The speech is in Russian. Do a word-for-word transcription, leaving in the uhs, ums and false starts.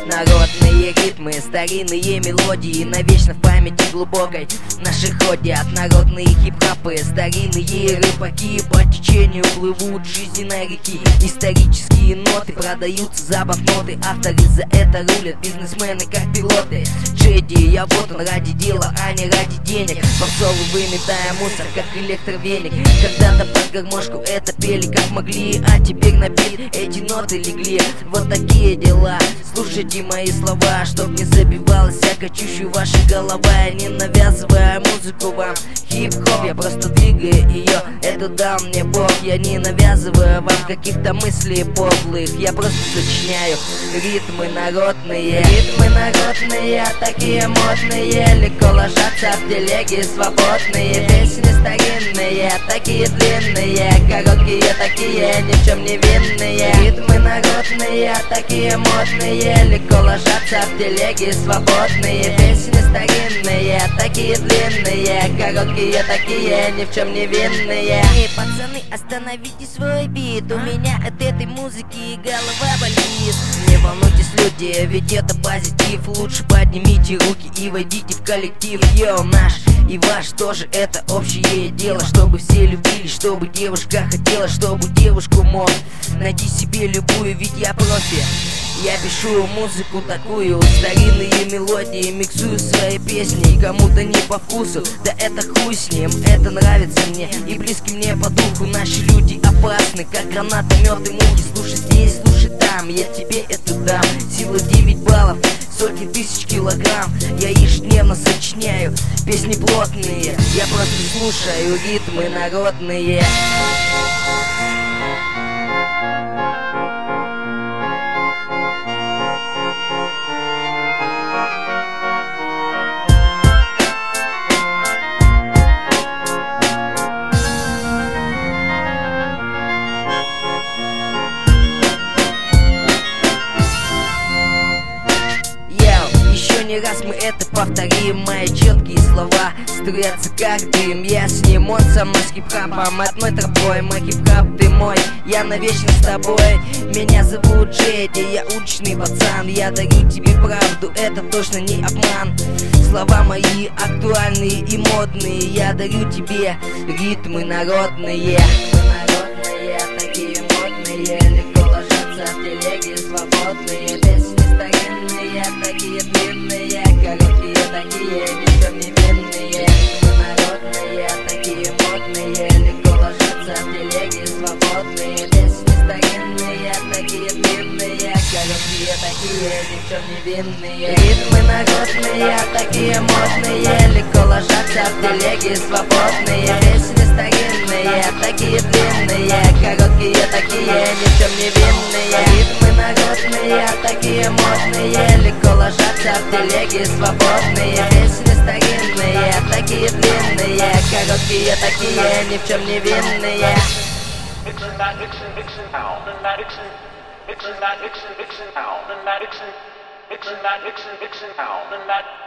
Народные ритмы, старинные мелодии навечно в памяти глубокой наши ходят. Народные хип-хапы, старинные рыбаки по течению плывут жизненной реки. Исторические ноты продаются за банкноты, авторы за это рулят, бизнесмены как пилоты. Джеди, я вот он ради дела, а не ради денег. Попсовый выметая мусор, как электровеник. Когда-то под гармошку это пели как могли, а теперь на бит эти ноты легли. Вот такие дела, слушайте мои слова, чтоб не забивалась всякая чушь в вашей голова. Я не навязываю музыку вам, хип-хоп, я просто двигаю ее, это дал мне Бог. Я не навязываю вам каких-то мыслей подлых, я просто сочиняю ритмы народные. Ритмы народные, такие модные, легко ложатся в телеге свободные. Песни старинные, такие длинные, короткие такие, ни в чем не винные. Ритмы народные, такие модные, легко ложатся в телеге свободные. Песни старинные, такие длинные, короткие такие, ни в чем не винные. Эй, пацаны, остановите свой бит, у меня от этой музыки голова болит. Не волнуйтесь, люди, ведь это позитив. Лучше поднимите руки и войдите в коллектив. Йоу, наш и ваш тоже это общее дело. Чтобы все любили, чтобы девушка хотела, чтобы девушку мог найти себе любую, ведь я профи. Я пишу музыку такую, старинные мелодии, миксую свои песни. И кому-то не по вкусу, да это хуй с ним, это нравится мне и близки мне по духу. Наши люди опасны, как гранатометы, мухи. Слушай здесь, слушай там, я тебе это дам. Сила девять баллов, сотни тысяч килограмм. Я ежедневно сочиняю песни плотные, я просто слушаю ритмы народные. Не раз мы это повторим, мои четкие слова струятся как дым. Я с ним, он со мной, с хип-хапом одной тропой. Мой хип-хап, ты мой, я навечно с тобой. Меня зовут Джеди, я уличный пацан. Я дарю тебе правду, это точно не обман. Слова мои актуальные и модные, я дарю тебе ритмы народные. Народные, такие модные, легко ложатся в телеге свободные. Песни старинные, такие длинные, короткие такие, ни в чем не винные. Народные, такие модные, легко ложатся в телеге свободные. Песни старинные, такие длинные, короткие такие, ни в чем не винные. Ритмы народные, такие модные, легко ложатся в телеге свободные. Песни старинные, такие длинные, короткие такие, ни в чем не винные. Ритмы народные, такие модные, легко ложатся в телеге свободные. Песни старинные, такие длинные, короткие такие, ни в чем не винные. Mixin' that, mixin', mixin' out, and that mixin', mixin' that, mixin', mixin' out, and that mixin', mixin' that, mixin', mixin' out, and that.